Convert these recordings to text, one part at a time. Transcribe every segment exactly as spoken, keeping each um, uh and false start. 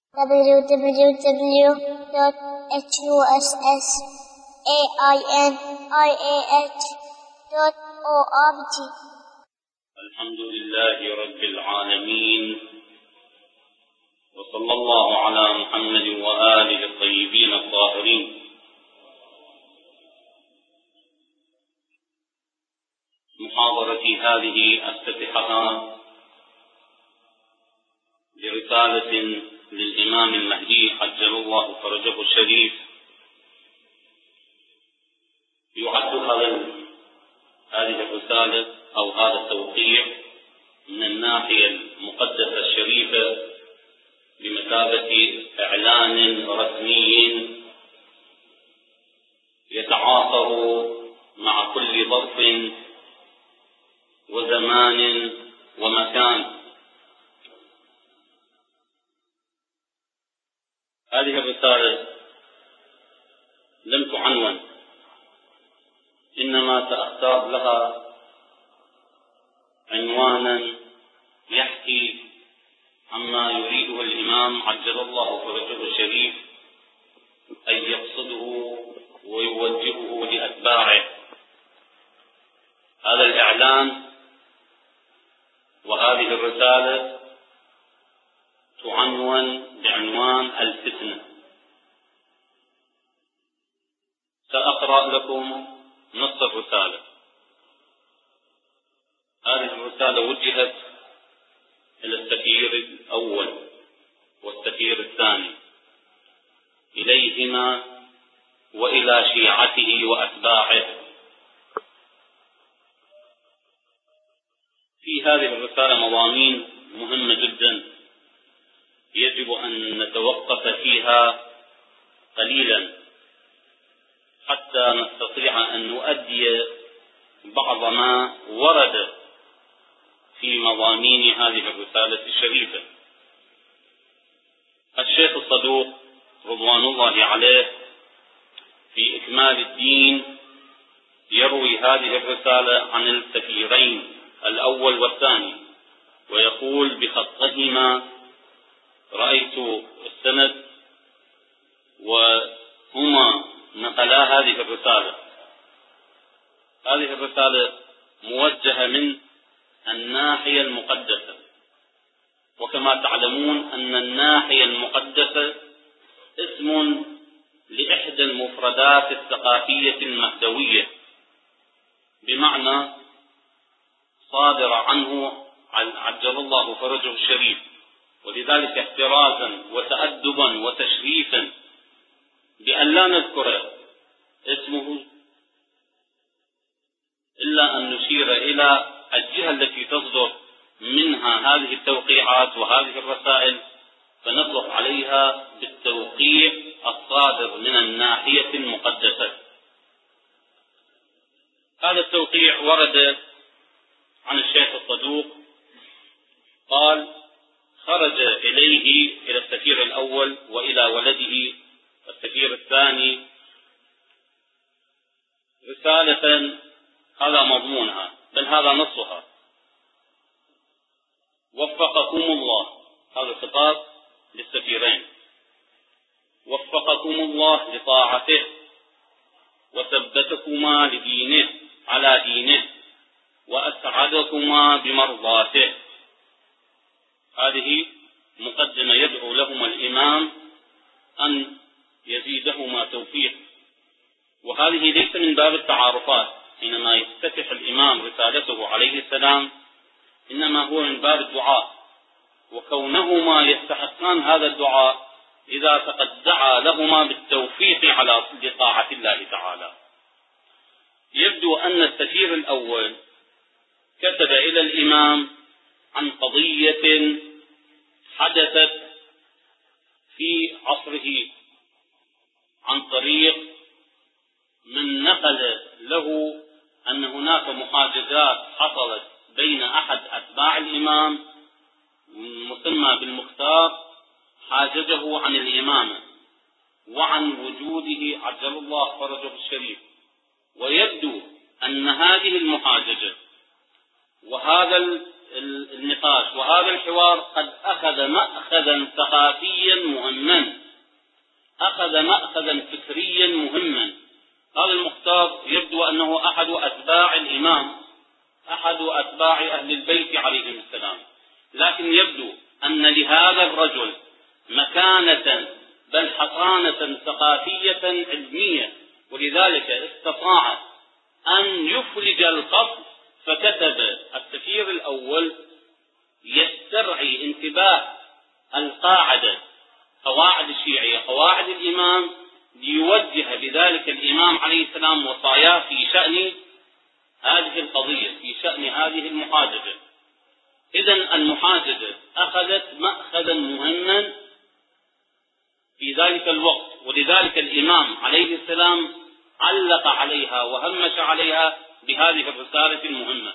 w w w dot huss ainiah dot org. الحمد لله رب العالمين، وصلى الله على محمد وآله الطيبين الطاهرين. محاضرتي هذه أفتتحها برسالة للإمام المهدي عجل الله فرجه الشريف. يعد هذه الرسالة أو هذا التوقيع من الناحية المقدسة الشريفة بمثابة إعلان رسمي يتعاصر مع كل ظرف وزمان ومكان. هذه الرسالة لم تعنون، إنما سأختار لها عنوانا يحكي عما يريده الإمام عجل الله فرجه الشريف أن يقصده ويوجهه لأتباعه. هذا الإعلان وهذه الرسالة تعنون بعنوان الفتنة. سأقرأ لكم نص الرسالة. هذه الرسالة وجهت إلى السفير الأول والسفير الثاني، إليهما وإلى شيعته وأتباعه. في هذه الرسالة مضامين مهمة جدا يجب أن نتوقف فيها قليلا حتى نستطيع أن نؤدي بعض ما ورد في مضامين هذه الرسالة الشريفة. الشيخ الصدوق رضوان الله عليه في إكمال الدين يروي هذه الرسالة عن السفيرين الأول والثاني، ويقول بخطهما رأيت السند وهما نقلا هذه الرسالة. هذه الرسالة موجهة من الناحية المقدسة، وكما تعلمون أن الناحية المقدسة اسم لإحدى المفردات الثقافية المهدوية، بمعنى صادر عنه عجل الله فرجه الشريف. ولذلك احترازا وتأدبا وتشريفا بأن لا نذكر اسمه إلا أن نشير إلى الجهة التي تصدر منها هذه التوقيعات وهذه الرسائل، فنطلق عليها بالتوقيع الصادر من الناحية المقدسة. هذا التوقيع ورد عن الشيخ الصدوق قال: خرج إليه إلى السفير الأول وإلى ولده السفير الثاني رسالة، هذا مضمونها بل هذا نصها: وفقكم الله. هذا خطاب للسفيرين: وفقكم الله لطاعته وثبتكما لدينه على دينه وأسعدكما بمرضاته. هذه مقدمة يدعو لهما الإمام أن يزيدهما توفيق. وهذه ليس من باب التعارفات حينما يفتتح الإمام رسالته عليه السلام، إنما هو من باب الدعاء، وكونهما يستحقان هذا الدعاء إذا فقد دعا لهما بالتوفيق على طاعة الله تعالى. يبدو أن السفير الأول كتب إلى الإمام عن قضية حدثت في عصره عن طريق من نقل له أن هناك محاججات حصلت بين أحد أتباع الإمام مسمى بالمختار، حاججه عن الإمامة وعن وجوده عجل الله فرجه الشريف. ويبدو أن هذه المحاججة وهذا النقاش وهذا الحوار قد أخذ مأخذا ثقافيا أخذ مأخذا فكريا مهما. هذا المختار يبدو أنه أحد أتباع الإمام، أحد أتباع أهل البيت عليهم السلام، لكن يبدو أن لهذا الرجل مكانة بل حصانة ثقافية علمية، ولذلك استطاع أن يفرج القصد، فكتب السفير الأول يسترعي انتباه القاعدة، قواعد الشيعية، قواعد الإمام، ليوجه بذلك الإمام عليه السلام وصاياه في شأن هذه القضية، في شأن هذه المحاججة. إذن المحاججة أخذت مأخذا مهما في ذلك الوقت، ولذلك الإمام عليه السلام علق عليها وهمش عليها بهذه الرسالة المهمة.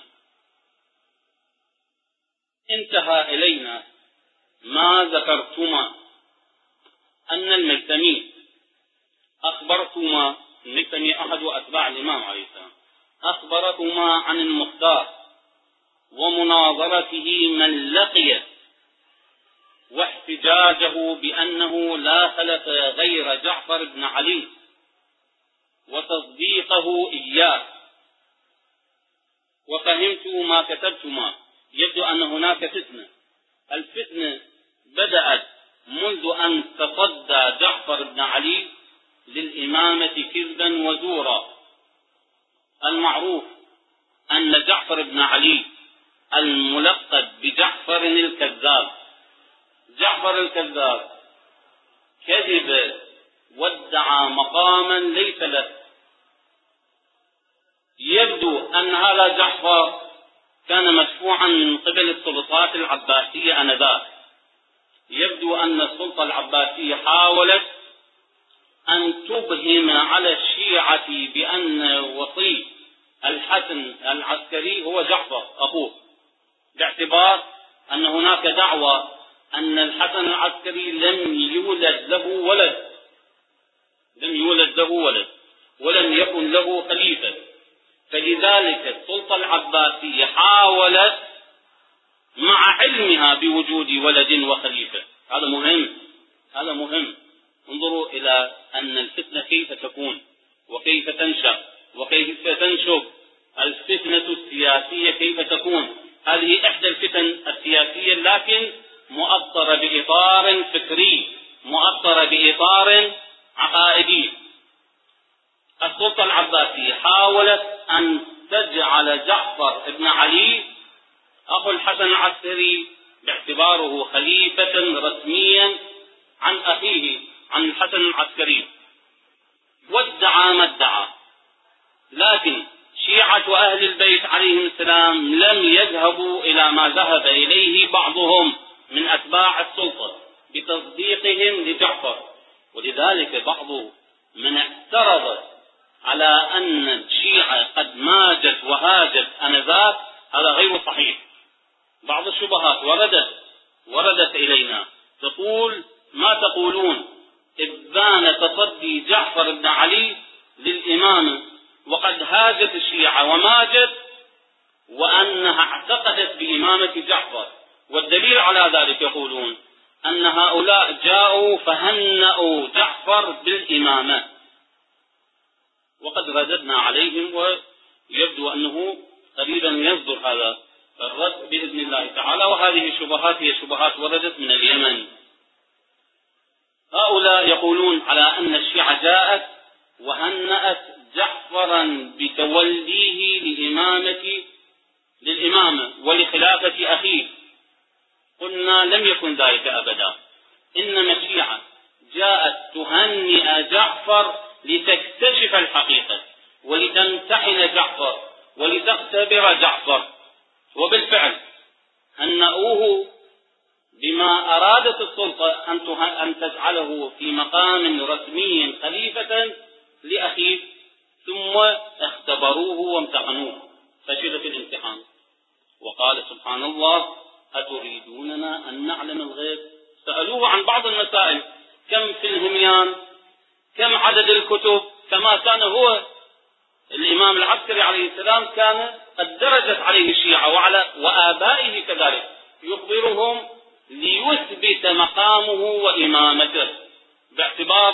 انتهى إلينا ما ذكرتما أن الميتمي أخبرتما، الميتمي أحد أتباع الإمام عليه السلام، أخبرتما عن المختار ومناظرته من لقي واحتجاجه بأنه لا خلف غير جعفر بن علي وتصديقه إياه، وفهمت ما كتبتما. يبدو أن هناك فتنة، الفتنة بدأت منذ أن تصدى جعفر بن علي للإمامة كذبا وزورا. المعروف أن جعفر بن علي الملقب بجعفر الكذاب، جعفر الكذاب كذب وادعى مقاما ليس له. يبدو أن هذا جعفر كان مدفوعا من قبل السلطات العباسية آنذاك. يبدو أن السلطة العباسية حاولت أن تبهم على الشيعة بأن وصي الحسن العسكري هو جعفر أخوه، باعتبار أن هناك دعوة أن الحسن العسكري لم يولد له ولد، لم يولد له ولد ولم يكن له خليفة، فلذلك السلطة العباسية حاولت مع علمها بوجود ولد وخليفة. هذا مهم، هذا مهم. انظروا إلى أن الفتنة كيف تكون وكيف تنشأ وكيف تنشب. الفتنة السياسية كيف تكون؟ هذه إحدى الفتن السياسية، لكن مؤطرة بإطار فكري، مؤطرة بإطار عقائدي. السلطة العباسية حاولت أن تجعل جعفر بن علي أخو الحسن العسكري باعتباره خليفة رسميا عن أخيه عن الحسن العسكري، وادعى ما ادعى. لكن شيعة أهل البيت عليهم السلام لم يذهبوا إلى ما ذهب إليه بعضهم من أتباع السلطة بتصديقهم لجعفر، ولذلك بعض من اعترض على أن الشيعة قد ماجت وهاجت آنذاك هذا غير صحيح. بعض الشبهات وردت وردت إلينا تقول ما تقولون إبان تصدي جعفر بن علي للإمامة وقد هاجت الشيعة وماجت، وأنها اعتقدت بإمامة جعفر، والدليل على ذلك يقولون أن هؤلاء جاءوا فهنأوا جعفر بالإمامة، وقد رددنا عليهم، ويبدو أنه قريبا يصدر هذا الرد بإذن الله تعالى. وهذه الشبهات هي شبهات وردت من اليمن. هؤلاء يقولون على أن الشيعة جاءت وهنأت جعفرا بتوليه لإمامة للإمامة ولخلافة أخيه. قلنا لم يكن ذلك أبدا، إنما الشيعة جاءت تهنئ جعفر لتكتشف الحقيقة ولتمتحن جعفر ولتختبر جعفر، وبالفعل هنأوه بما أرادت السلطة أن تجعله في مقام رسمي خليفة لأخيه، ثم اختبروه وامتحنوه فشل في الامتحان. وقال سبحان الله أتريدوننا أن نعلم الغيب؟ سألوه عن بعض المسائل، كم في الهميان، كم عدد الكتب، كما كان هو الإمام العسكري عليه السلام كان قد درجت عليه الشيعة وعلى وآبائه كذلك، يخبرهم ليثبت مقامه وإمامته باعتبار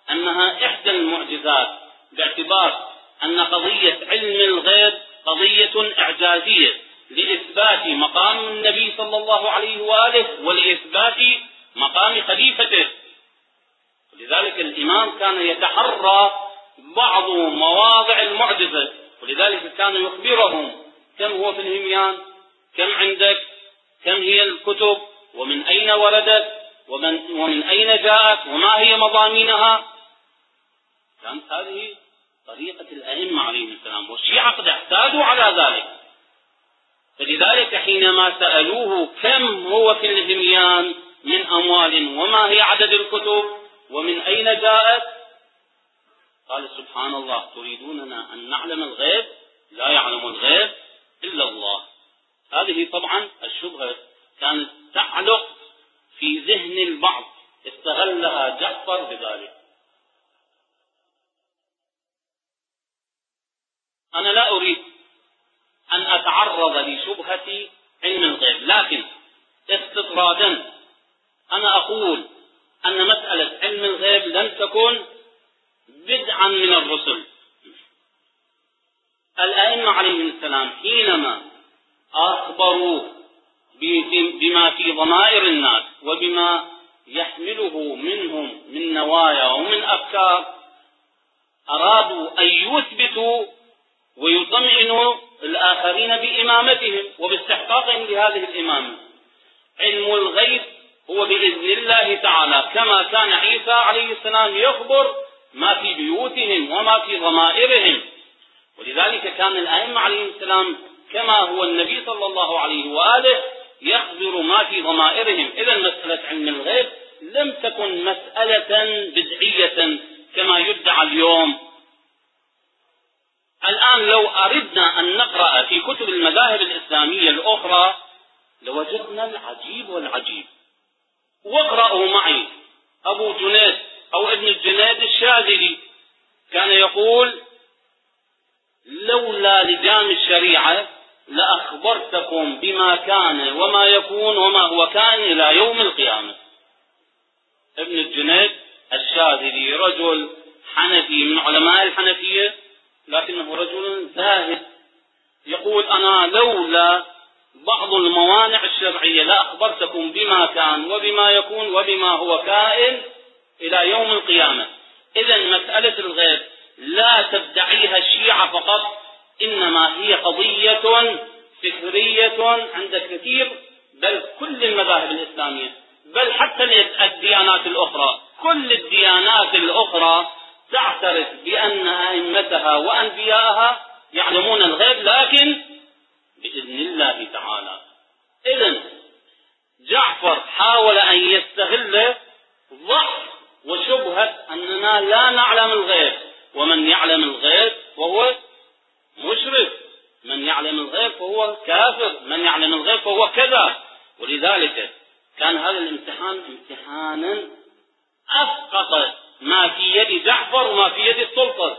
أنها إحدى المعجزات، باعتبار أن قضية علم الغيب قضية إعجازية لإثبات مقام النبي صلى الله عليه وآله ولإثبات مقام خليفته. ولذلك الإمام كان يتحرى بعض مواضع المعجزة، ولذلك كان يخبرهم كم هو في الهميان، كم عندك، كم هي الكتب، ومن أين وردت، ومن, ومن أين جاءت، وما هي مضامينها. كانت هذه طريقة الأئمة عليهم السلام، والشيعة قد اعتادوا على ذلك. فلذلك حينما سألوه كم هو في الهميان من أموال، وما هي عدد الكتب، ومن أين جاءت، قال سبحان الله تريدوننا أن نعلم الغيب؟ لا يعلم الغيب إلا الله. هذه طبعا الشبهة كانت تعلق في ذهن البعض، استغلها جعفر بذلك. أنا لا أريد أن أتعرض لشبهة علم الغيب، لكن استطرادا أنا أقول أن مسألة علم الغيب لم تكن بدعا من الرسل. الأئمة عليهم السلام حينما أخبروا بما في ضمائر الناس وبما يحمله منهم من نوايا ومن أفكار، أرادوا أن يثبتوا ويطمئنوا الآخرين بإمامتهم وباستحقاقهم لهذه الإمامة. علم الغيب هو بإذن الله تعالى، كما كان عيسى عليه السلام يخبر ما في بيوتهم وما في ضمائرهم. ولذلك كان الأئمة عليهم السلام كما هو النبي صلى الله عليه وآله يخبر ما في ضمائرهم. إذا مسألة علم الغيب لم تكن مسألة بدعية كما يدعى اليوم. الآن لو أردنا أن نقرأ في كتب المذاهب الإسلامية الأخرى لوجدنا العجيب والعجيب. واقرأوا معي أبو جنيد أو ابن الجنيد الشاذلي كان يقول: لولا لجام الشريعة لأخبرتكم بما كان وما يكون وما هو كائن إلى يوم القيامة. ابن الجنيد الشاذلي رجل حنفي من علماء الحنفية، لكنه رجل زاهد، يقول: أنا لولا بعض الموانع الشرعية لأخبرتكم بما كان وبما يكون وبما هو كائن إلى يوم القيامة. إذن مسألة الغيب لا تدعيها الشيعة فقط، إنما هي قضية فكرية عند كثير، بل كل المذاهب الإسلامية، بل حتى الديانات الأخرى. كل الديانات الأخرى تعترف بأن أئمتها وأنبياءها يعلمون الغيب، لكن بإذن الله تعالى. إذن جعفر حاول أن يستغل ضعف وشبهة أننا لا نعلم الغيب، ومن يعلم الغيب فهو مشرك، من يعلم الغيب فهو كافر، من يعلم الغيب فهو كذا. ولذلك كان هذا الامتحان امتحانا أسقط ما في يد جعفر وما في يد السلطة.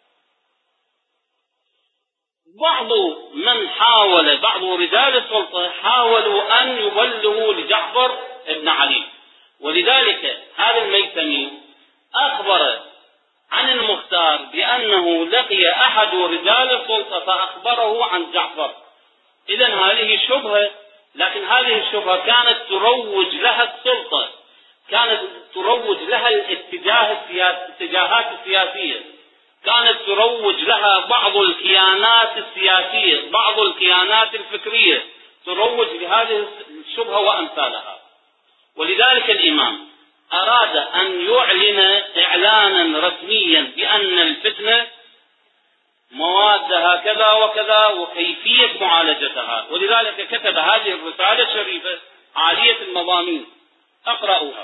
بعض من حاول بعض رجال السلطة حاولوا أن يبلغوا لجعفر ابن علي. ولذلك هذا الميتمي أخبر عن المختار بأنه لقي أحد رجال السلطة فأخبره عن جعفر. إذن هذه شبهة، لكن هذه الشبهة كانت تروج لها السلطة، كانت تروج لها الاتجاه السياسي، الاتجاهات السياسية، كانت تروج لها بعض الكيانات السياسية، بعض الكيانات الفكرية، تروج لهذه الشبهة وأمثالها. ولذلك الإمام أراد أن يعلن إعلانا رسميا بأن الفتنة موادها كذا وكذا وكيفية معالجتها. ولذلك كتب هذه الرسالة الشريفة عالية المضامين، أقرأها: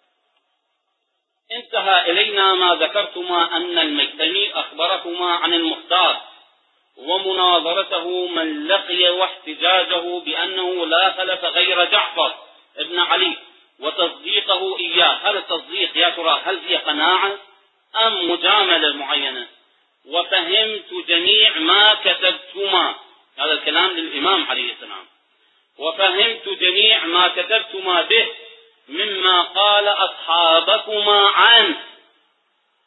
انتهى إلينا ما ذكرتما أن الميتمي أخبركما عن المختار ومناظرته من لقي واحتجاجه بأنه لا خلف غير جعفر ابن علي وتصديقه إياه. هذا التصديق يا ترى هل هي قناعة أم مجاملة معينة؟ وفهمت جميع ما كتبتما، هذا الكلام للإمام عليه السلام، وفهمت جميع ما كتبتما به مما قال أصحابكما عنه.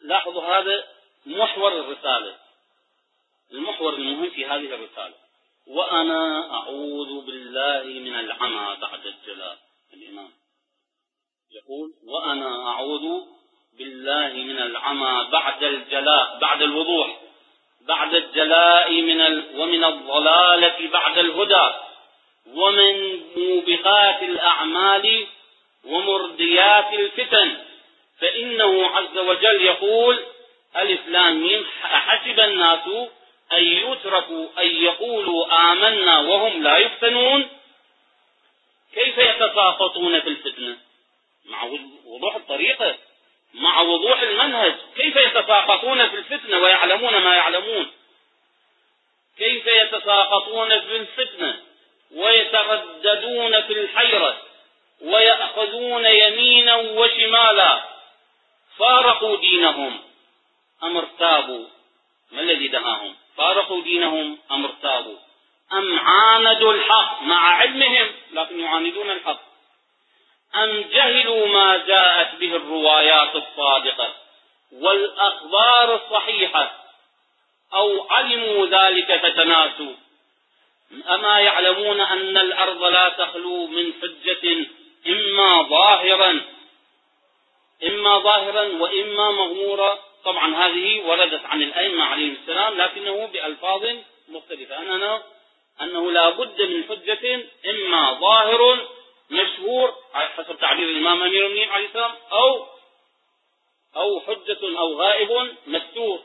لاحظوا هذا محور الرسالة، المحور المهم في هذه الرسالة. وأنا أعوذ بالله من العمى بعد الجلاء. الإمام يقول وأنا أعوذ بالله من العمى بعد الجلاء، بعد الوضوح، بعد الجلاء من ال... ومن الضلالة بعد الهدى، ومن موبقات الأعمال ومرديات الفتن. فإنه عز وجل يقول ألف لام ميم أحسب الناس أن يتركوا أن يقولوا آمنا وهم لا يفتنون. كيف يتساقطون في الفتنة مع وضوح الطريقة، مع وضوح المنهج؟ كيف يتساقطون في الفتنة ويعلمون ما يعلمون؟ كيف يتساقطون في الفتنة ويترددون في الحيرة ويأخذون يمينا وشمالا؟ فارقوا دينهم أم ارتابوا؟ ما الذي دعاهم؟ فارقوا دينهم أم ارتابوا؟ أم عاندوا الحق مع علمهم لكن يعاندون الحق؟ أم جهلوا ما جاءت به الروايات الصادقة والأخبار الصحيحة، أو علموا ذلك فتناسوا؟ أما يعلمون أن الأرض لا تخلو من حجة إما ظاهرا إما ظاهرا وإما مغمورا. طبعا هذه وردت عن الأئمة عليهم السلام لكنه بألفاظ مختلفة، أننا أنه لا بد من حجة إما ظاهر مشهور حسب تعبير الإمام أمير المؤمنين عليه السلام، أو أو حجة أو غائب مستور.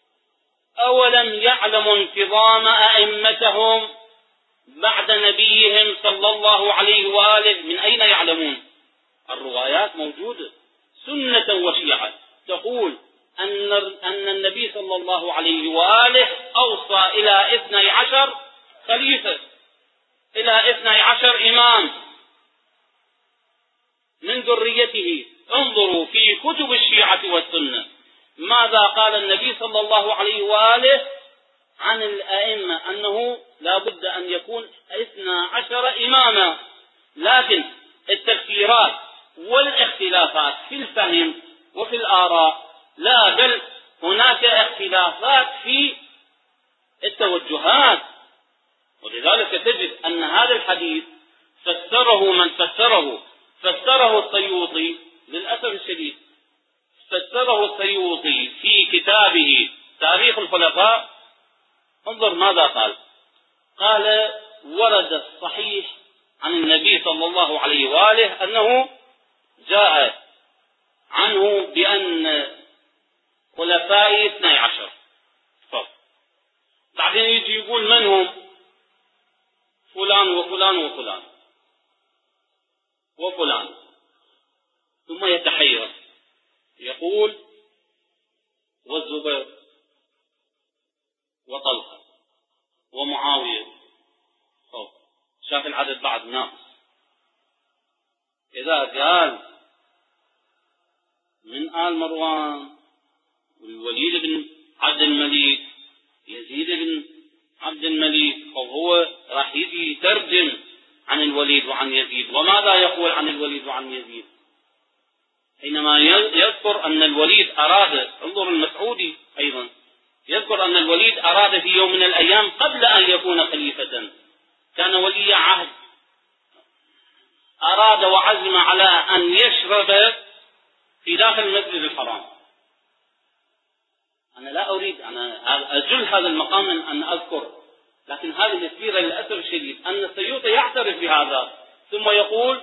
أولم يعلموا انتظام أئمتهم بعد نبيهم صلى الله عليه وآله؟ من أين يعلمون؟ الروايات موجودة سنة وشيعة تقول أن أن النبي صلى الله عليه وآله أوصى إلى اثني عشر خليفة، إلى اثني عشر إمام من ذريته. انظروا في كتب الشيعة والسنة ماذا قال النبي صلى الله عليه وآله عن الأئمة، أنه لا بد أن يكون اثني عشر إماما. لكن التفسيرات والاختلافات في الفهم وفي الآراء لا، بل هناك اختلافات في التوجهات. ولذلك تجد أن هذا الحديث فسره من فسره فسره السيوطي، للأسف الشديد فسره السيوطي في كتابه تاريخ الخلفاء. انظر ماذا قال. قال ورد الصحيح عن النبي صلى الله عليه وآله أنه جاء عنه بأن خلفاء اثني عشر. بعدين يجي يقول من هم؟ فلان وفلان وفلان وفلان، ثم يتحير يقول والزبير وطلحة ومعاوية. شاف العدد بعد ناقص. إذا قال من آل مروان والوليد بن عبد الملك، يزيد بن عبد الملك، فهو راح يجي يترجم عن الوليد وعن يزيد. وماذا يقول عن الوليد وعن يزيد؟ حينما يذكر أن الوليد أراد، انظر المسعودي أيضا يذكر أن الوليد أراد في يوم من الأيام قبل أن يكون خليفة، كان ولي عهد، أراد وعزم على أن يشرب في داخل المسجد الحرام. أنا لا أريد أنا أجل هذا المقام أن أذكر، لكن هذه السيرة للأسف الشديد أن السيوطي يعترف بهذا ثم يقول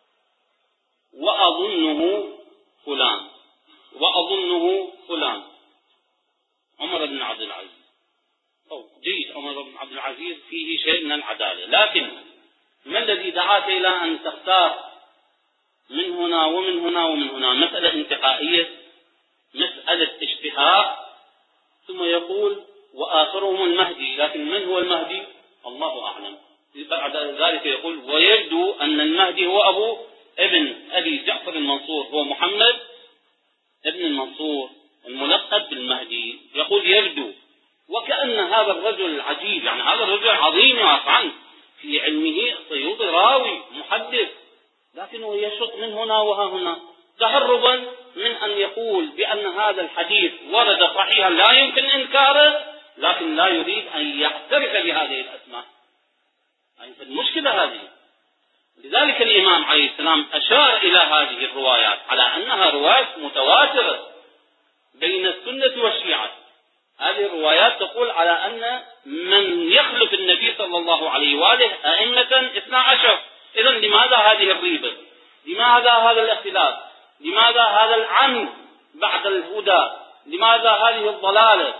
وأظنه فلان وأظنه فلان عمر بن عبد العزيز. أو جيد، عمر بن عبد العزيز فيه شيء من العدالة، لكن ما الذي دعاك إلى أن تختار من هنا ومن هنا ومن هنا؟ مسألة انتقائية، مسألة اشتهاء. ثم يقول وآخرهم المهدي، لكن من هو المهدي؟ الله أعلم. بعد ذلك يقول ويبدو أن المهدي هو أبو ابن أبي جعفر المنصور، هو محمد ابن المنصور الملقب بالمهدي. يقول يبدو، وكأن هذا الرجل العجيب، يعني هذا الرجل عظيم واسعا في علمه، السيوطي راوي محدث، لكنه يشط من هنا وها هنا. تهربا من أن يقول بأن هذا الحديث ورد صحيحا لا يمكن إنكاره، لكن لا يريد أن يعترف بهذه الأسماء. يعني المشكلة هذه. لذلك الإمام عليه السلام أشار إلى هذه الروايات على أنها روايات متواترة بين السنة والشيعة. هذه الروايات تقول على أن من يخلف النبي صلى الله عليه وآله أئمة اثنا عشر. إذن لماذا هذه الريبة؟ لماذا هذا الاختلاف؟ لماذا هذا العمد بعد الهدى؟ لماذا هذه الضلالة؟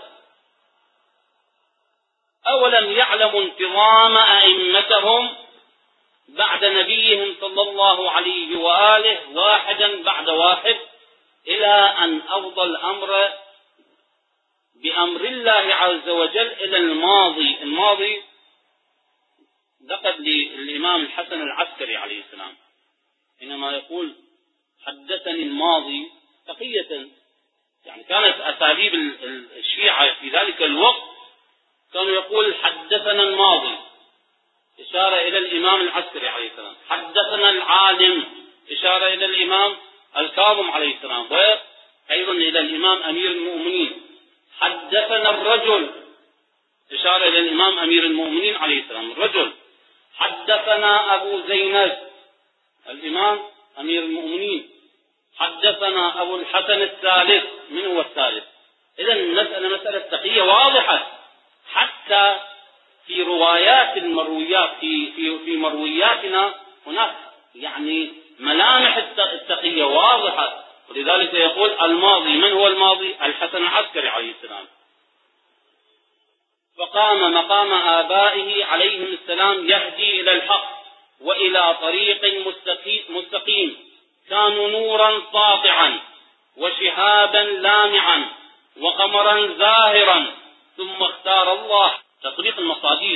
أولم يعلموا انتظام أئمتهم بعد نبيهم صلى الله عليه وآله واحدا بعد واحد إلى أن أفضى الأمر بأمر الله عز وجل إلى الماضي. الماضي ذكر للإمام الحسن العسكري عليه السلام حينما يقول حدثني الماضي تقية، يعني كانت أساليب الشيعة في ذلك الوقت كانوا يقول حدثنا الماضي إشارة إلى الإمام العسكري عليه السلام، حدثنا العالم إشارة إلى الإمام الكاظم عليه السلام، وأيضا إلى الإمام أمير المؤمنين، حدثنا الرجل إشارة إلى الإمام أمير المؤمنين عليه السلام الرجل، حدثنا أبو زينب الإمام أمير المؤمنين، حدثنا أبو الحسن الثالث. من هو الثالث؟ إذن المسألة مسألة تقية واضحة، حتى في روايات المرويات في في في مروياتنا هناك يعني ملامح التقية واضحة. ولذلك يقول الماضي. من هو الماضي؟ الحسن العسكري عليه السلام. فقام مقام آبائه عليهم السلام يهدي إلى الحق وإلى طريق مستقيم، كانوا نورا ساطعا وشهابا لامعا وقمرا زاهرا، ثم اختار الله تطبيق المصادر.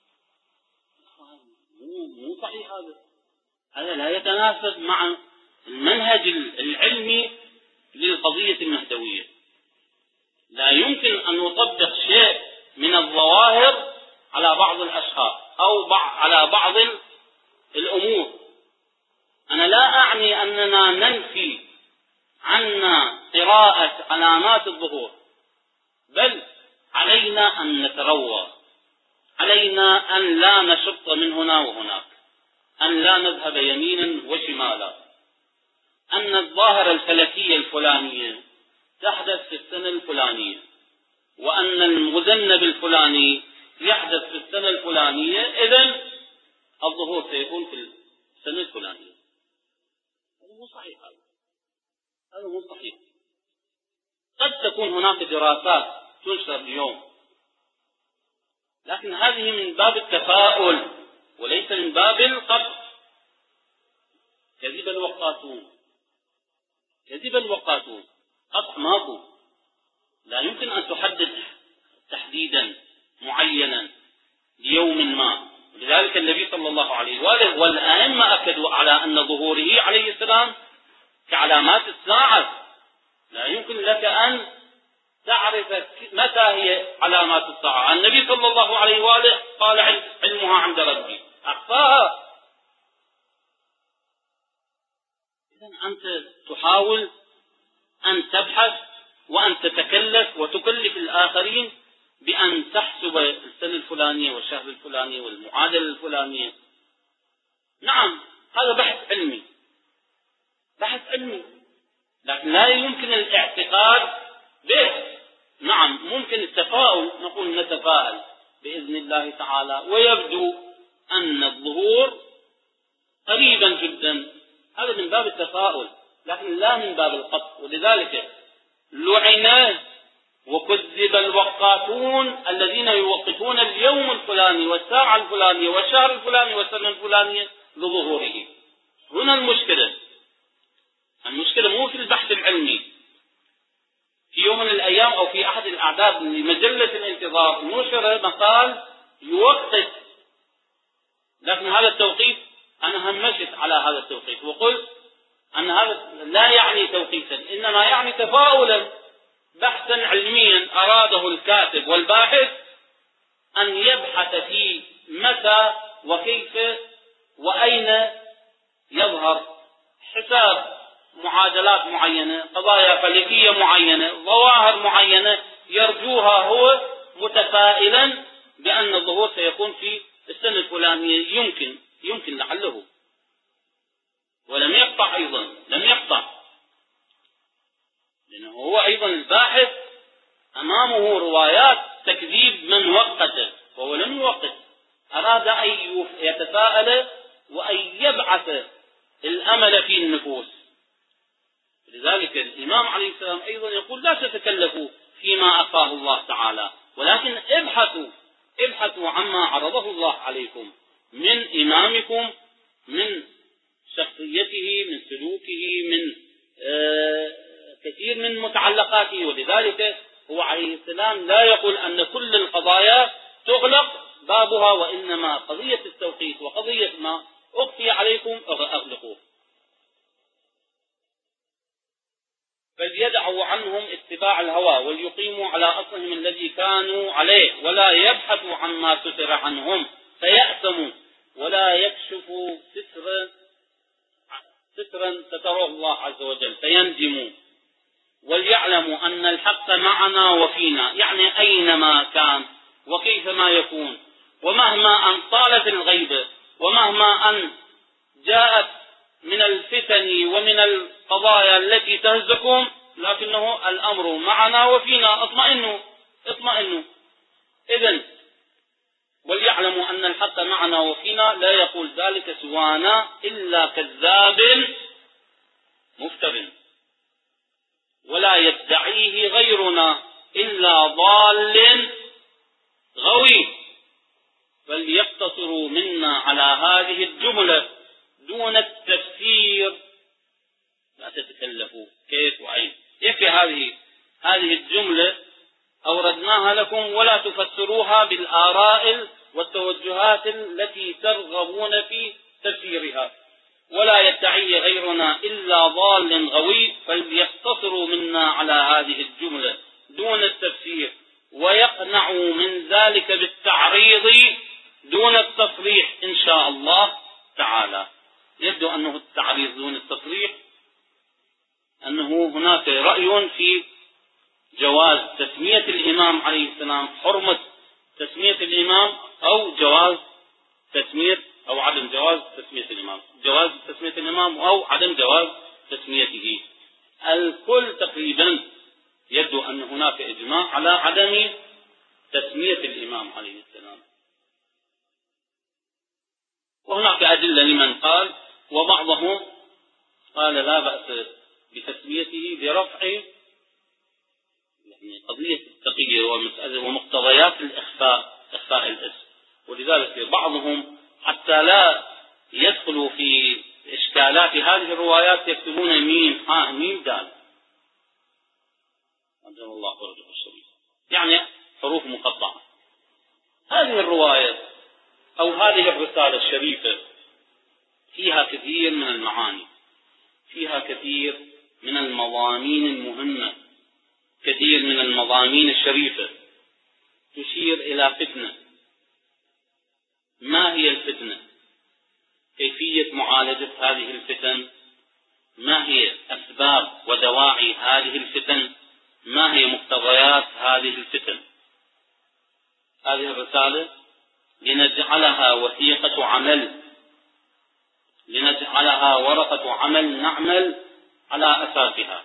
مو صحيح هذا، هذا لا يتناسب مع المنهج العلمي للقضية المهدوية. لا يمكن أن نطبق شيء من الظواهر على بعض الأشخاص أو على بعض الأمور. أنا لا أعني أننا ننفي عنا قراءة علامات الظهور، بل علينا أن نتروى، علينا أن لا نشط من هنا وهناك، أن لا نذهب يمينا وشمالا، أن الظاهرة الفلكية الفلانية تحدث في السنة الفلانية، وأن المذنب الفلاني يحدث في السنة الفلانية، إذن الظهور سيكون في السنة الفلانية. هذا مو صحيح. هذا هذا مو صحيح. قد تكون هناك دراسات تنشر اليوم، لكن هذه من باب التفاؤل وليس من باب القطع. كذب الوقاتون، كذب الوقاتون، قطع ماكو. لا يمكن أن تحدد تحديدا معينا ليوم ما. لذلك النبي صلى الله عليه وآله والأئمة أكدوا على أن ظهوره عليه السلام كعلامات الساعة. لا يمكن لك أن تعرف متى هي علامات الساعة. النبي صلى الله عليه وآله قال علمها عند ربي، أخفاها. إذن أنت تحاول أن تبحث وأن تتكلف وتكلف الآخرين بأن تحسب السنة الفلانية والشهر الفلاني والمعادلة الفلانية. نعم، هذا بحث علمي، بحث علمي، لكن لا يمكن الاعتقاد به. نعم، ممكن التفاؤل، نقول نتفائل بإذن الله تعالى، ويبدو أن الظهور قريبا جدا. هذا من باب التفاؤل، لكن لا من باب القطع. ولذلك لعن وكذب الوقاتون الذين يوقفون اليوم الفلاني والساعة الفلانية والشهر الفلاني والسنة الفلانية لظهوره. هنا المشكلة. المشكلة مو في البحث العلمي. في يوم من الأيام أو في أحد الأعداد لمجلة الانتظار نشر مقال يوقف، لكن هذا التوقيف أنا همشت على هذا التوقيف وقلت أن هذا لا يعني توقيفا، إنما يعني تفاؤلا، بحثا علميا أراده الكاتب والباحث أن يبحث في متى وكيف وأين يظهر حساب معادلات معينة، قضايا فلكية معينة، ظواهر معينة يرجوها هو متفائلا بأن الظهور سيكون في السنة الفلانية، يمكن يمكن لعله، ولم يقطع أيضا، لم يقطع، لأنه هو أيضا الباحث أمامه روايات تكذيب من وقته وهو لم يوقت، أراد أن يتفاءل وأن يبعث الأمل في النفوس. لذلك الإمام عليه السلام أيضا يقول لا تتكلفوا فيما أخفاه الله تعالى، ولكن ابحثوا ابحثوا عما عرضه الله عليكم من إمامكم، من شخصيته، من سلوكه، من آه كثير من متعلقاته. ولذلك هو عليه السلام لا يقول أن كل القضايا تغلق بابها، وإنما قضية التوقيت وقضية ما أخفي عليكم أغلقوه. فليدعوا عنهم اتباع الهوى وليقيموا على أصلهم الذي كانوا عليه، ولا يبحثوا عما ستر عنهم فيأثموا، ولا يكشفوا سترا سترا ستره الله عز وجل فيندموا. وليعلموا أن الحق معنا وفينا، يعني أينما كان وكيفما يكون، ومهما أن طالت الغيبة، ومهما أن جاءت من الفتن ومن القضايا التي تهزكم، لكنه الأمر معنا وفينا، اطمئنوا اطمئنوا. إذن وليعلموا أن الحق معنا وفينا، لا يقول ذلك سوانا إلا كذاب مفتر، ولا يدعيه غيرنا إلا ضال غوي. فليقتصروا منا على هذه الجملة دون التفسير، لا تتكلفوا كيف وأين، يكفي هذه هذه الجملة أوردناها لكم، ولا تفسروها بالآراء والتوجهات التي ترغبون في تفسيرها. ولا يدعي غيرنا إلا ضال غوي، فليقتصروا منا على هذه الجملة دون التفسير، ويقنعوا من ذلك بالتعريض دون التصريح إن شاء الله تعالى. يبدو أنه التعريض دون التصريح أنه هناك رأي في جواز تسمية الإمام عليه السلام، حرمة تسمية الإمام، أو جواز تسمية أو عدم جواز تسمية الإمام، جواز تسمية الإمام أو عدم جواز تسميته. الكل تقريبا يبدو أن هناك إجماع على عدم تسمية الإمام عليه السلام، وهناك أدلة لمن قال، وبعضهم قال لا بأس بتسميته لرفع يعني قضية التقية ومسألة ومقتضيات الإخفاء، إخفاء الاسم. ولذلك بعضهم حتى لا يدخلوا في إشكالات هذه الروايات يكتبون ميم ها ميم دال، أنزل الله فرجه الشريف، يعني حروف مقطعة. هذه الرواية أو هذه الرسالة الشريفة فيها كثير من المعاني، فيها كثير من المضامين المهمة، كثير من المضامين الشريفة، تشير إلى فتنة. ما هي الفتنة؟ كيفية معالجة هذه الفتن؟ ما هي أسباب ودواعي هذه الفتن؟ ما هي مقتضيات هذه الفتن؟ هذه الرسالة لنجعلها وثيقة عمل، لنجعلها ورقة عمل نعمل على أساسها.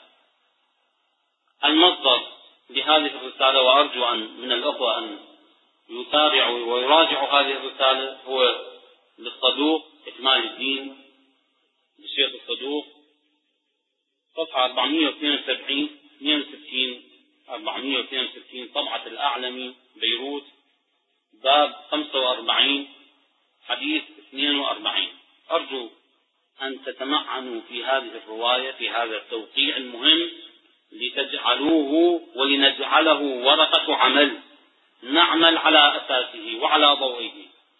المصدر لهذه الرسالة، وأرجو أن من الأخوة أن يتابعوا ويراجعوا هذه الرسالة، هو للصدوق إكمال الدين للشيخ الصدوق، صفحة أربعمائة واثنين وسبعين اثنين وستين أربعمائة واثنين وستين، طبعة الأعلمي بيروت، باب خمسة وأربعين حديث اثنين وأربعين. أرجو أن تتمعنوا في هذه الرواية، في هذا التوقيع المهم، لتجعلوه ولنجعله ورقة عمل نعمل على أساسه وعلى ضوئه.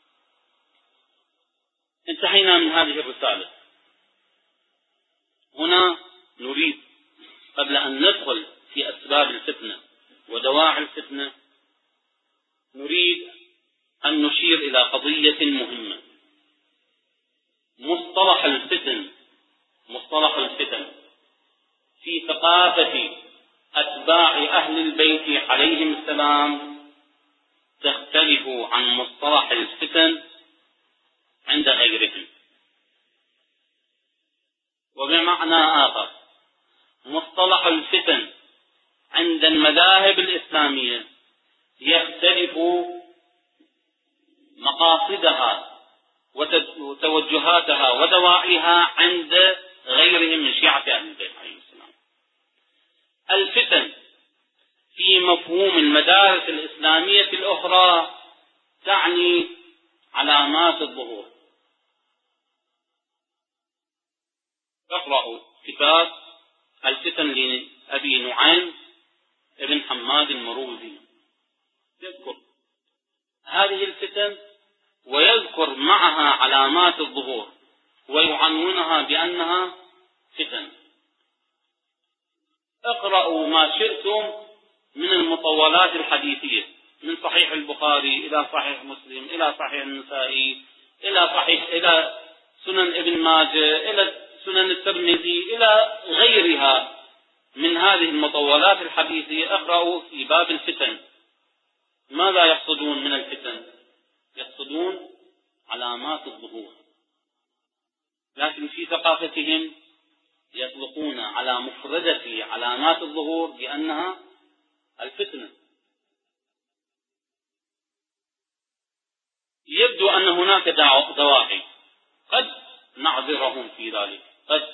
انتهينا من هذه الرسالة. هنا نريد قبل أن ندخل في أسباب الفتنة ودواعي الفتنة، نريد أن نشير إلى قضية مهمة. مصطلح الفتن، مصطلح الفتن في ثقافة أتباع أهل البيت عليهم السلام تختلف عن مصطلح الفتن عند غيرهم. وبمعنى آخر، مصطلح الفتن عند المذاهب الإسلامية يختلف مقاصدها وتوجهاتها ودواعيها عند غيرهم من شيعة أهل البيت عليهم السلام. الفتن في مفهوم المدارس الإسلامية الأخرى تعني علامات الظهور. اقرأوا كتاب الفتن لأبي نعيم ابن حماد المروزي، يذكر هذه الفتن ويذكر معها علامات الظهور ويعنونها بأنها فتن. اقرأوا ما شئتم من المطولات الحديثية، من صحيح البخاري إلى صحيح مسلم إلى صحيح النسائي إلى صحيح إلى سنن ابن ماجه إلى سنن الترمذي إلى غيرها من هذه المطولات الحديثية. اقرأوا في باب الفتن ماذا يقصدون من الفتن؟ يقصدون علامات الظهور، لكن في ثقافتهم يطلقون على مفردة علامات الظهور بأنها الفتنة. يبدو أن هناك دواعي قد نعذرهم في ذلك، قد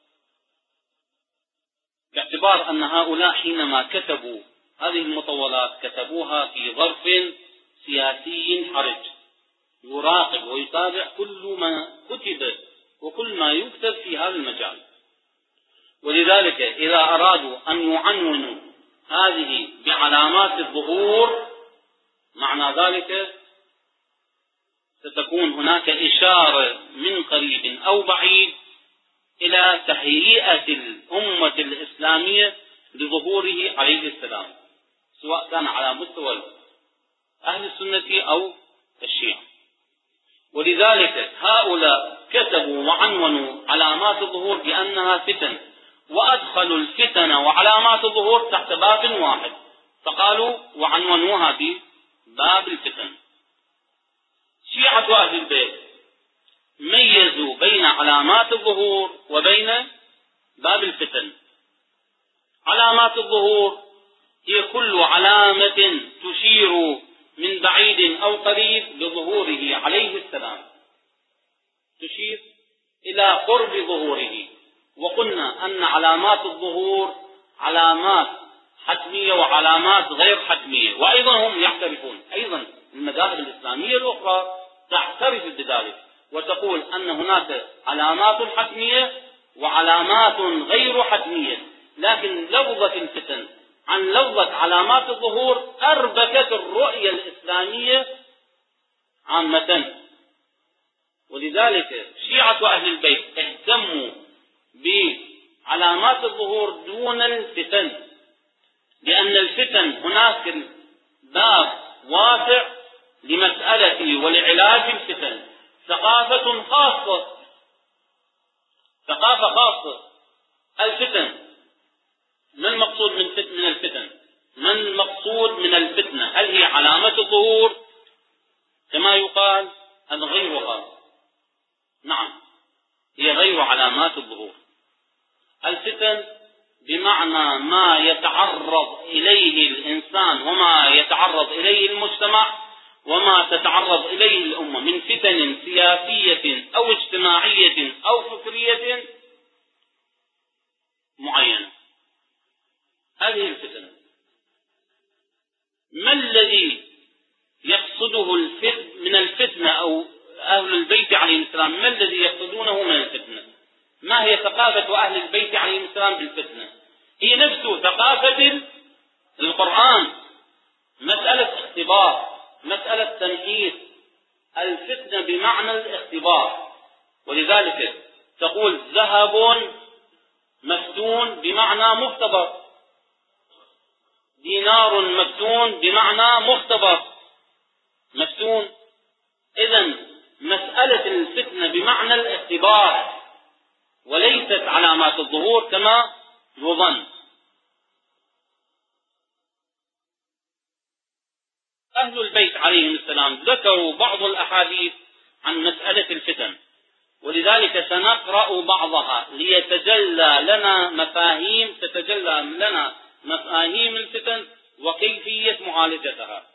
باعتبار أن هؤلاء حينما كتبوا هذه المطولات كتبوها في ظرف سياسي حرج، يراقب ويتابع كل ما كتب وكل ما يكتب في هذا المجال. ولذلك إذا أرادوا أن يعنونوا هذه بعلامات الظهور معنى ذلك ستكون هناك إشارة من قريب أو بعيد إلى تهيئة الأمة الإسلامية لظهوره عليه السلام، سواء كان على مستوى أهل السنة أو الشيعة. ولذلك هؤلاء كتبوا وعنونوا علامات الظهور بأنها فتن، وأدخلوا الفتن وعلامات الظهور تحت باب واحد، فقالوا وعنونوها بباب الفتن. شيعة أهل البيت ميزوا بين علامات الظهور وبين باب الفتن. علامات الظهور هي كل علامة تشير من بعيد أو قريب بظهوره عليه السلام، تشير إلى قرب ظهوره. وقلنا أن علامات الظهور علامات حتمية وعلامات غير حتمية، وأيضا هم يعترفون، أيضا المذاهب الإسلامية الأخرى تعترف بذلك وتقول أن هناك علامات حتمية وعلامات غير حتمية. لكن لفظة الفتن عن لفظة علامات الظهور أربكت الرؤية الإسلامية عامة. ولذلك شيعة أهل البيت اهتموا بعلامات الظهور دون الفتن، لأن الفتن هناك باب واسع لمسألة ولعلاج الفتن، ثقافة خاصة، ثقافة خاصة. الفتن، ما المقصود من من الفتن؟ ما المقصود من الفتنة؟ هل هي علامة الظهور كما يقال أم غيرها؟ نعم، هي غير علامات الظهور. الفتن بمعنى ما يتعرض إليه الإنسان وما يتعرض إليه المجتمع وما تتعرض إليه الأمة من فتن سياسية أو اجتماعية أو فكرية معينة، هذه الفتن. ما الذي يقصده الفتن من الفتنة أو أهل البيت عليهم السلام؟ ما الذي يقصدونه من الفتنة؟ ما هي ثقافة أهل البيت عليهم السلام بالفتنة؟ هي نفس ثقافة القرآن، مسألة اختبار، مسألة تمحيص. الفتنة بمعنى الاختبار، ولذلك تقول ذهب مفتون بمعنى مختبر، دينار مفتون بمعنى مختبر مفتون. إذن مسألة الفتنة بمعنى الاختبار وليست علامات الظهور كما يظن. أهل البيت عليهم السلام ذكروا بعض الأحاديث عن مسألة الفتن، ولذلك سنقرأ بعضها ليتجلى لنا مفاهيم تتجلى لنا مفاهيم الفتن وكيفية معالجتها.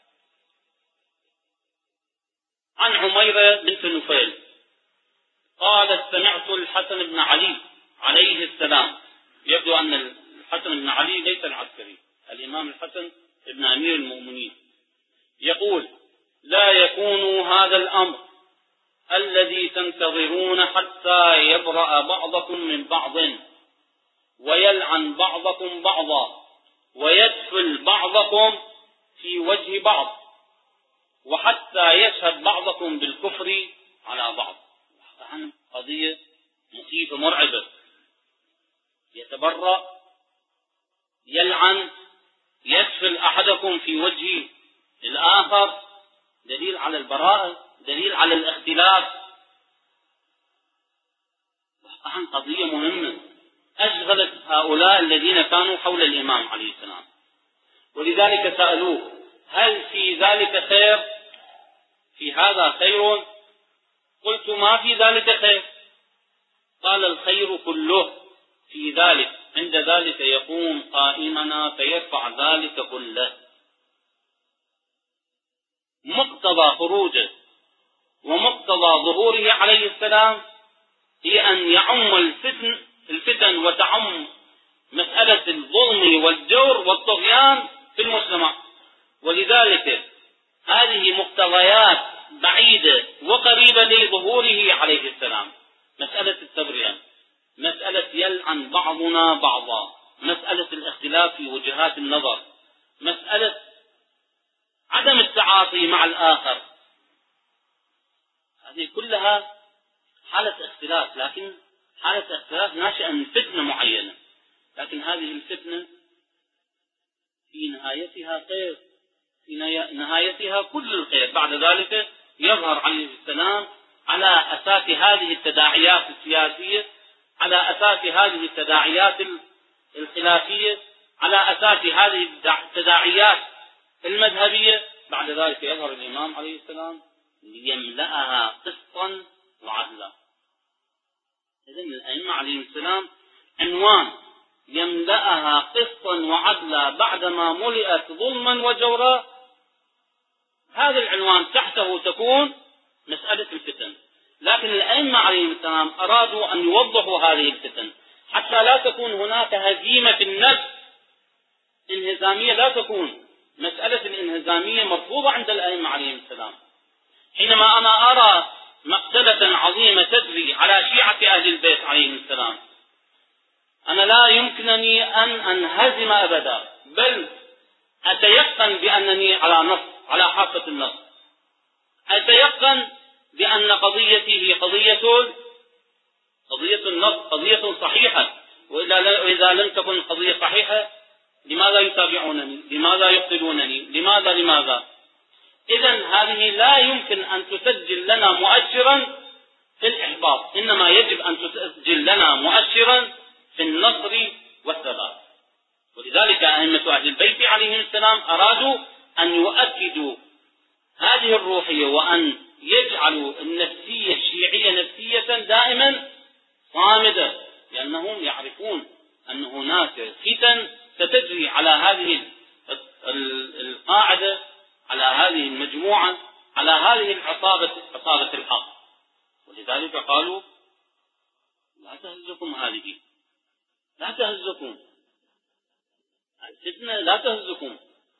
عن عميرة بنت نفيل قالت: سمعت الحسن بن علي عليه السلام، يبدو أن الحسن بن علي ليس العسكري، الإمام الحسن بن أمير المؤمنين، يقول: لا يكون هذا الأمر الذي تنتظرون حتى يبرأ بعضكم من بعض ويلعن بعضكم بعضا ويدخل بعضكم في وجه بعض وحتى يشهد بعضكم بالكفر على بعض. قضية مخيفة مرعبة. يتبرأ، يلعن، يدخل أحدكم في وجه الآخر، دليل على البراءة، دليل على الاختلاف. عن قضية مهمة أشغلت هؤلاء الذين كانوا حول الإمام عليه السلام، ولذلك سألوه: هل في ذلك خير؟ في هذا خير؟ قلت: ما في ذلك خير. قال: الخير كله في ذلك، عند ذلك يقوم قائمنا فيرفع ذلك كله. مقتضى خروجه ومقتضى ظهوره عليه السلام هي أن يعم الفتن, الفتن وتعم مسألة الظلم والجور والطغيان في المجتمع، ولذلك هذه مقتضيات بعيدة وقريبة لظهوره عليه السلام. مسألة التبرئة، مسألة يلعن بعضنا بعضا، مسألة الاختلاف في وجهات النظر، مسألة عدم التعاطي مع الآخر، هذه كلها حالة اختلاف، لكن حالة اختلاف ناشئة من فتنة معينة، لكن هذه الفتنة في نهايتها خير، في نهايتها كل الخير. بعد ذلك يظهر عليه السلام على أساس هذه التداعيات السياسية، على أساس هذه التداعيات الخلافية، على أساس هذه التداعيات المذهبية، بعد ذلك يظهر الإمام عليه السلام ليملأها قسطا وعدلا. إذن الأئمة عليهم السلام عنوان يملأها قسطا وعدلا بعدما ملئت ظلما وجورا، هذا العنوان تحته تكون مسألة الفتن. لكن الأئمة عليهم السلام أرادوا أن يوضحوا هذه الفتن حتى لا تكون هناك هزيمة في النفس، انهزامية لا تكون. مسألة الانهزامية مرفوضة عند الأئمة عليهم السلام. حينما أنا أرى مقتلة عظيمة تجري على شيعة أهل البيت عليهم السلام، أنا لا يمكنني أن أنهزم أبدا، بل أتيقن بأنني على نص، على حافة النص، أتيقن بأن قضيتي هي قضية قضية النص، قضية صحيحة، وإذا لم تكن قضية صحيحة لماذا يتابعونني؟ لماذا يقتلونني؟ لماذا لماذا؟ إذن هذه لا يمكن أن تسجل لنا مؤشرا في الإحباط، إنما يجب أن تسجل لنا مؤشرا في النصر والثبات. ولذلك أئمة أهل البيت عليهم السلام أرادوا أن يؤكدوا هذه الروحية وأن يجعلوا النفسية الشيعية نفسية دائما صامدة، لأنهم يعرفون أن هناك فتن ستجري على هذه القاعدة، على هذه المجموعة، على هذه العصابة، عصابة الحق. ولذلك قالوا: لا تهزكم هذه، لا تهزكم الفتنة، لا تهزكم.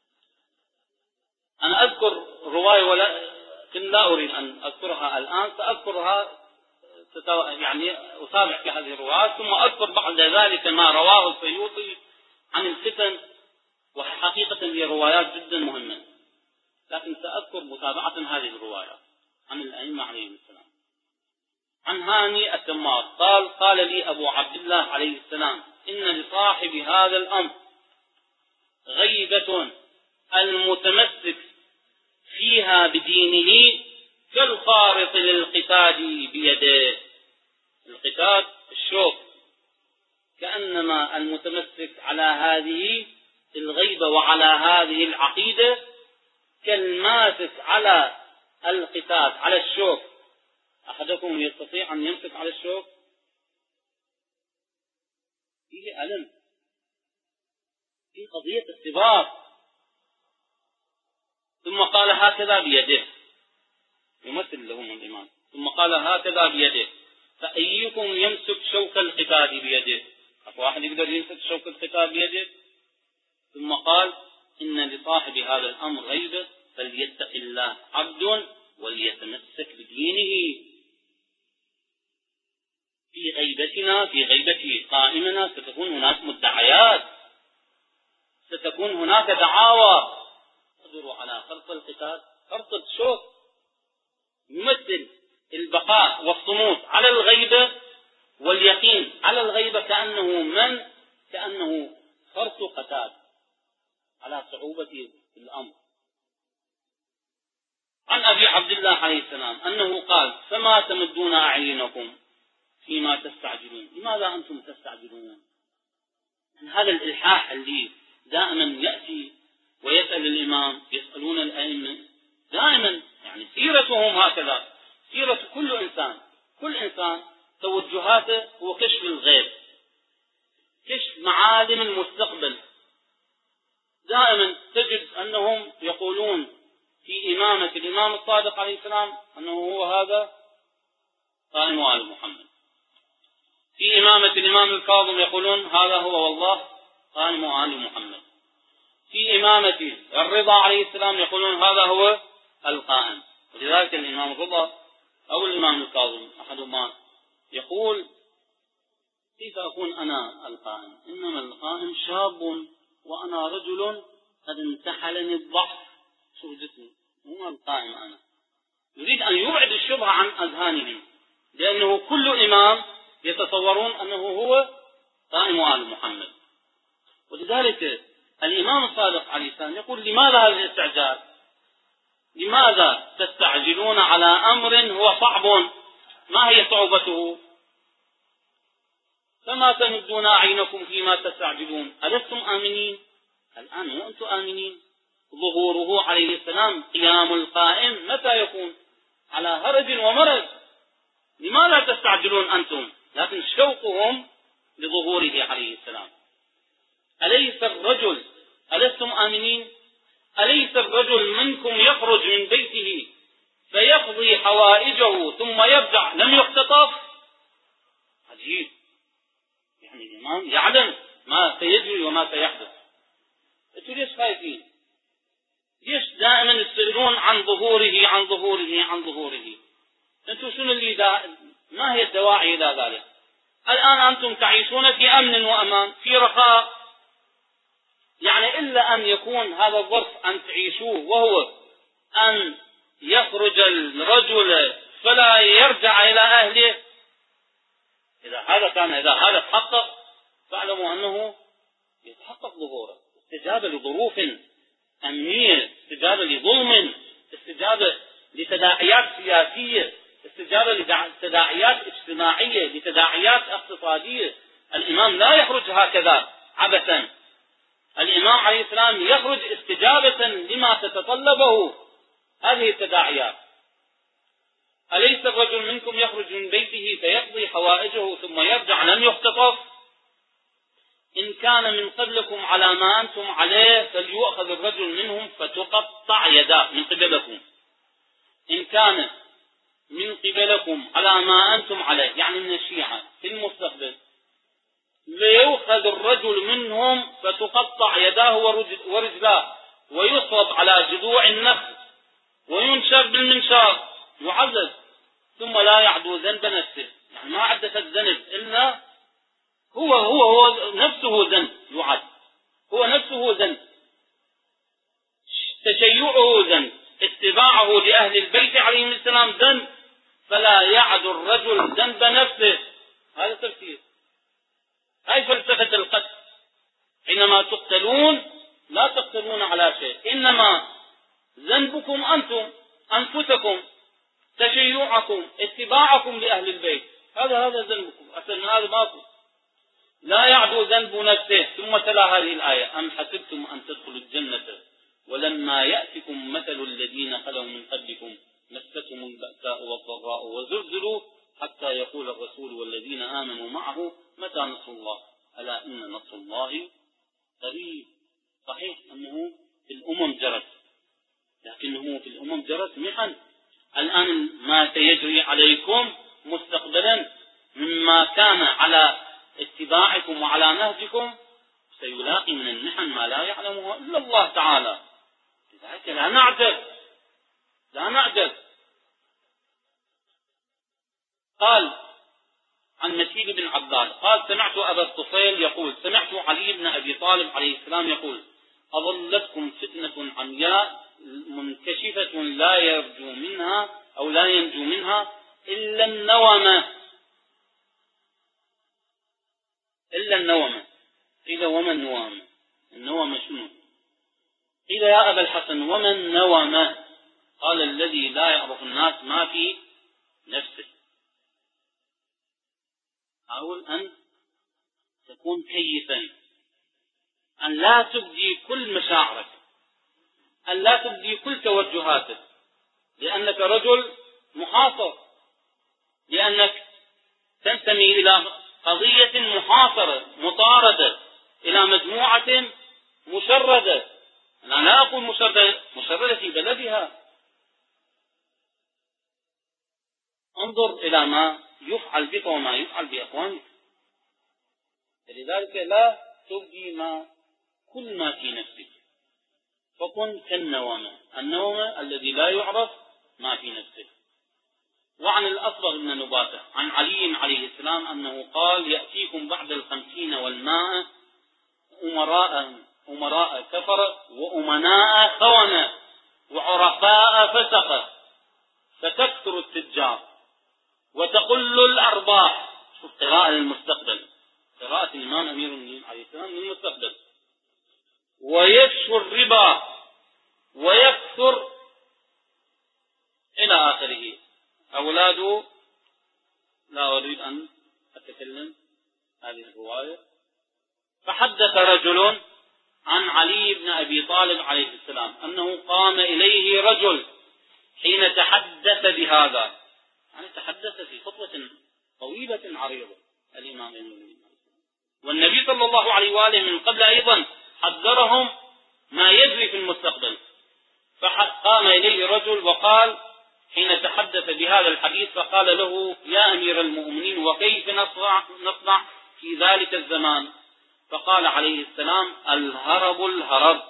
أنا أذكر رواية ولا لا أريد أن أذكرها الآن، سأذكرها يعني أتابع في هذه الروايات، ثم أذكر بعد ذلك ما رواه السيوطي عن الفتن، وحقيقة هي روايات جدا مهمة، لكن سأذكر متابعة هذه الروايات عن الأئمة عليهم السلام. عن هاني التمار قال: قال لي أبو عبد الله عليه السلام: إن لصاحب هذا الأمر غيبة المتمسك فيها بدينه كالخارط للقتاد بيده. القتاد الشوك، كأنما المتمسك على هذه الغيبة وعلى هذه العقيدة كالماسك على القتال على الشوك. أحدكم يستطيع أن يمسك على الشوك؟ فيه ألم، فيه قضية اختبار. ثم قال هكذا بيده، يمثل لهم الإمام، ثم قال هكذا بيده، فأيكم يمسك شوك القتال بيده؟ واحد يقدر يمسك شوك القتال بيده؟ ثم قال إن لصاحب هذا الأمر غيبة فليتق الله عبد وليتمسك بدينه. في غيبتنا، في غيبة قائمنا ستكون هناك مدعيات، ستكون هناك دعاوى. قدروا على خرق القتال، خرق الشوك يمثل البقاء والصمود على الغيبة واليقين على الغيبة، كأنه من كأنه خرق قتال على صعوبة الأمر. عن أبي عبد الله عليه السلام أنه قال: فما تمدون أعينكم فيما تستعجلون. لماذا أنتم تستعجلون؟ هذا الإلحاح اللي دائما يأتي ويسأل الإمام، يسألون الأئمة دائما، يعني سيرتهم هكذا، سيرة كل إنسان، كل إنسان توجهاته هو كشف الغيب، كشف معالم المستقبل. دائما تجد أنهم يقولون في إمامة الإمام الصادق عليه السلام أنه هو هذا قائم آل محمد. في إمامة الإمام الكاظم يقولون هذا هو والله قائم آل محمد. في إمامة الرضا عليه السلام يقولون هذا هو القائم. ولذلك الإمام الرضا أو الإمام الكاظم أحدهما يقول: كيف أكون أنا القائم؟ إنما القائم شاب وأنا رجل قد انتحلني الضعف. شوف جسمي، هو القائم أنا. يريد أن يبعد الشبهة عن أذهانهم، لأنه كل إمام يتصورون أنه هو قائم آل محمد. ولذلك الإمام الصادق عليه السلام يقول: لماذا هذا الاستعجال؟ لماذا تستعجلون على أمر هو صعب؟ ما هي صعوبته؟ فما تمدون أعينكم فيما تستعجلون ألستم آمنين؟ الآن وأنتم آمنين. ظهوره عليه السلام قيام القائم متى يكون؟ على هرج ومرج. لماذا تستعجلون أنتم؟ لكن شوقهم لظهوره عليه السلام. أليس الرجل ألستم آمنين؟ أليس الرجل منكم يخرج من بيته فيقضي حوائجه ثم يرجع لم يختطف؟ عجيب، يعني الإمام يعلم ما سيجري وما سيحدث. أنتم ليش خايفين؟ ليش دائما تسألون عن ظهوره عن ظهوره عن ظهوره؟ أنتم شنو اللي دا... ما هي الدواعي إلى ذلك؟ الآن أنتم تعيشون في أمن وأمان، في رخاء، يعني إلا أن يكون هذا الظرف أن تعيشوه، وهو أن يخرج الرجل فلا يرجع إلى أهله. إذا هذا كان إذا هذا تحقق فاعلموا أنه يتحقق ظهوره. استجابة لظروف أمنية، استجابة لظلم، استجابة لتداعيات سياسية، استجابة لتداعيات اجتماعية، لتداعيات اقتصادية. الإمام لا يخرج هكذا عبثا. الإمام عليه السلام يخرج استجابة لما تتطلبه هذه التداعيات. أليس الرجل منكم يخرج من بيته فيقضي حوائجه ثم يرجع لم يختطف؟ إن كان من قبلكم على ما أنتم عليه فليؤخذ الرجل منهم فتقطع يداه من قبلكم. إن كان من قبلكم على ما أنتم عليه، يعني من الشيعة في المستقبل، ليؤخذ الرجل منهم فتقطع يداه ورجلاه ويصلب على جذوع النخل وينشر بالمنشار يعذب ثم لا يعدو ذنب نفسه. يعني ما عدت الذنب إلا هو هو هو نفسه ذنب يعد، هو نفسه ذنب، تشيعه ذنب، اتباعه لأهل البيت عليهم السلام ذنب، فلا يعد الرجل ذنب نفسه. هذا تفسير. هاي فلسفة القتل. حينما تقتلون لا تقتلون على شيء، إنما ذنبكم أنتم أنفسكم، تشيعكم، اتباعكم لأهل البيت، هذا هذا ذنبكم. أصل هذا باطل. لا يعدو ذنب نفسه. ثم تلا هذه الآية: أم حسبتم أن تدخلوا الجنة ولما يأتكم مثل خلوا من قبلكم مستهم البأساء والضراء وزلزلوا حتى يقول الرسول والذين آمنوا معه متى نصر الله ألا إن نصر الله قريب. صحيح أنه في الأمم جرت، لكنه في الأمم جرت محن. الآن ما سيجري عليكم مستقبلا مما كان على اتباعكم وعلى نهجكم سيلاقي من المحن ما لا يعلمه إلا الله تعالى. لذلك لا نعجز لا نعجز. قال عن مسيب بن عباد قال سمعت أبا الطفيل يقول سمعت علي بن أبي طالب عليه السلام يقول أظلتكم فتنة عمياء منكشفة لا يرجو منها أو لا ينجو منها إلا النومة إلا النومة. قيل وما النوامة؟ النومة شنو؟ قيل يا أبا الحسن وما النومة؟ قال الذي لا يعرف الناس ما في نفسه. حاول أن تكون كيفا، أن لا تبدي كل مشاعرك، أن لا تبدي كل توجهاتك، لأنك رجل محاصر، لأنك تنتمي إلى قضية محاصرة مطاردة، إلى مجموعة مشردة. أنا لا أقول مشردة, مشردة في بلدها. انظر إلى ما يفعل بك وما يفعل بأخوانك. لذلك لا تبدي ما كل ما في نفسك، فكن كالنوامة، النومة الذي لا يعرف ما في نفسه. وعن الأصبغ بن نباتة عن علي عليه السلام أنه قال يأتيكم بعد الخمسين والماء أمراء أمراء كفر وأمناء خونة وعرفاء فسقة فتكثر التجار وتقل الأرباح. شوف قراءة للمستقبل، قراءة الإمام أمير المؤمنين عليه السلام للمستقبل. ويفشو الربا ويكثر إلى آخره. أولاده لا أريد أن أتكلم هذه الرواية. فحدث رجل عن علي بن أبي طالب عليه السلام أنه قام إليه رجل حين تحدث بهذا، يعني تحدث في خطوة طويلة عريضة الإمام المؤمنين، والنبي صلى الله عليه وآله من قبل أيضا حذرهم ما يجري في المستقبل. فقام إليه رجل وقال حين تحدث بهذا الحديث فقال له يا أمير المؤمنين وكيف نصنع, نصنع في ذلك الزمان؟ فقال عليه السلام الهرب الهرب،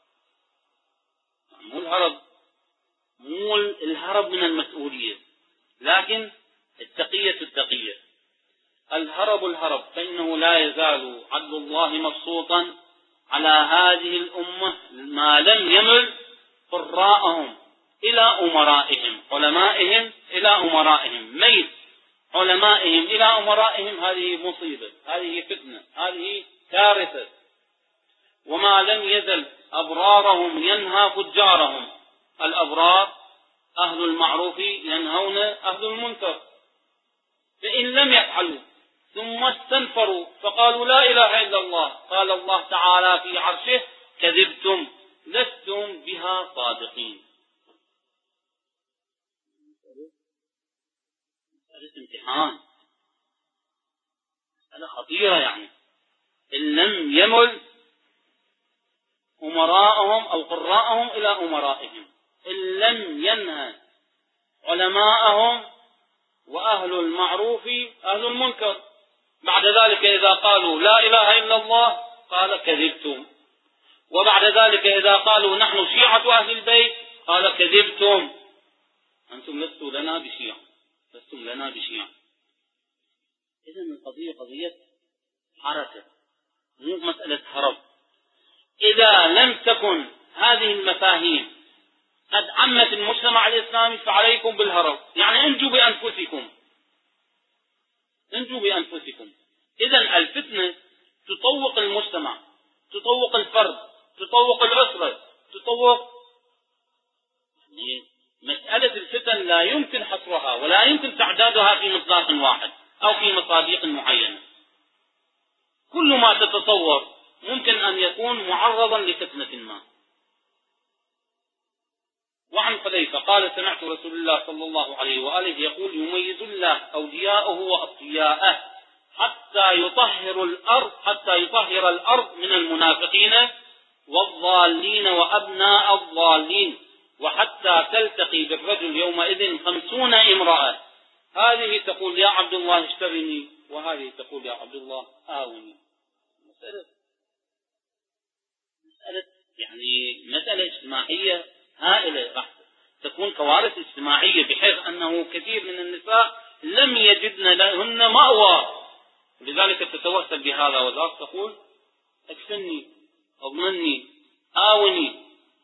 مو الهرب مو الهرب من المسؤولية، لكن التقية التقية. الهرب الهرب، فإنه لا يزال عدل الله مبسوطا على هذه الأمة ما لم يمل قراءهم إلى أمرائهم، علمائهم إلى أمرائهم. ميل علمائهم إلى أمرائهم هذه مصيبة، هذه فتنة، هذه كارثة. وما لم يزل أبرارهم ينهى فجارهم. الأبرار أهل المعروف ينهون أهل المنكر، فإن لم يفعلوا ثم استنفروا فقالوا لا إله إلا الله قال الله تعالى في عرشه كذبتم لستم بها صادقين. هذا امتحان، هذا خطيرة. يعني إن لم يمل أمراءهم أو قراءهم إلى أمرائهم، إن لم ينهى علماءهم وأهل المعروف أهل المنكر، بعد ذلك إذا قالوا لا إله إلا الله قال كذبتم، وبعد ذلك إذا قالوا نحن شيعة أهل البيت قال كذبتم، أنتم لستم لنا بشيعة، لستم لنا بشيعة. إذن القضية قضية حركة، مو مسألة هرب. إذا لم تكن هذه المفاهيم قد عمت المجتمع الإسلامي فعليكم بالهرب، يعني انجوا بأنفسكم، انجوا بأنفسكم. إذن الفتنة تطوق المجتمع، تطوق الفرد، تطوق الأسرة، تطوق. مسألة الفتن لا يمكن حصرها ولا يمكن تعدادها في مصداق واحد أو في مصادق معينة. كل ما تتصور ممكن أن يكون معرضا لفتنة ما. وعن حذيفة قال سمعت رسول الله صلى الله عليه وآله يقول يميز الله أولياءه وأصفياءه حتى يطهر الأرض حتى يطهر الأرض من المنافقين والضالين وأبناء الضالين، وحتى تلتقي بالرجل يومئذ خمسون امرأة، هذه تقول يا عبد الله اشترني، وهذه تقول يا عبد الله آوني. مسألة مسألة يعني مسألة اجتماعية هائلة، راح تكون كوارث اجتماعية بحيث أنه كثير من النساء لم يجدن لهن مأوى، لذلك تتوسل بهذا وذاك تقول اكفني اضمني آوني.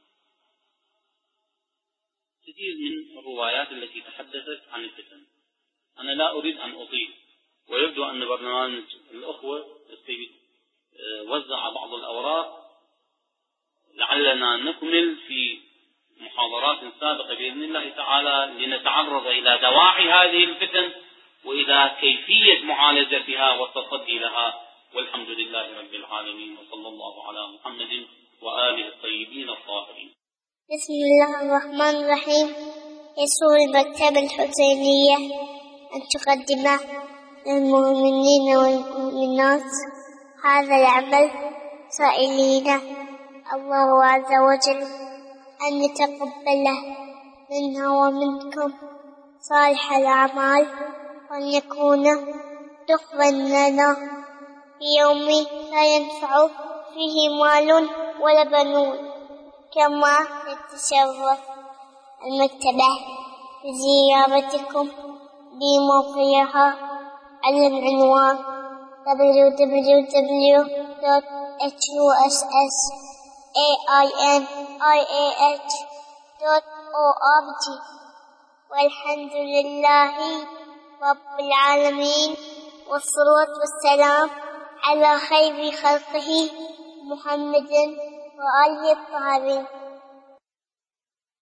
كثير من الروايات التي تحدثت عن الفتن. أنا لا أريد أن أطيل، ويبدو أن برنامج الأخوة وزع بعض الأوراق، لعلنا نكمل في محاضرات سابقة بإذن الله تعالى لنتعرض إلى دواعي هذه الفتن وإلى كيفية معالجتها والتصدي لها، والحمد لله رب العالمين، وصلى الله على محمد وآله الطيبين الطاهرين. بسم الله الرحمن الرحيم. يسر المكتبة الحسينية أن تقدم للمؤمنين والمؤمنات هذا العمل سائلين الله عز وجل أن يتقبله منا ومنكم صالح الأعمال، وأن يكون دخلا لنا في يوم لا ينفع فيه مال ولا بنون. كما تتشرف المكتبة بزيارتكم بموقعها على العنوان دبليو دبليو دبليو دوت إتش يو إس إس إيه آي إم آي إيه إتش دوت أو آر جي. والحمد لله رب العالمين، والصلاة والسلام على خير خلقه محمد وآله الطاهرين.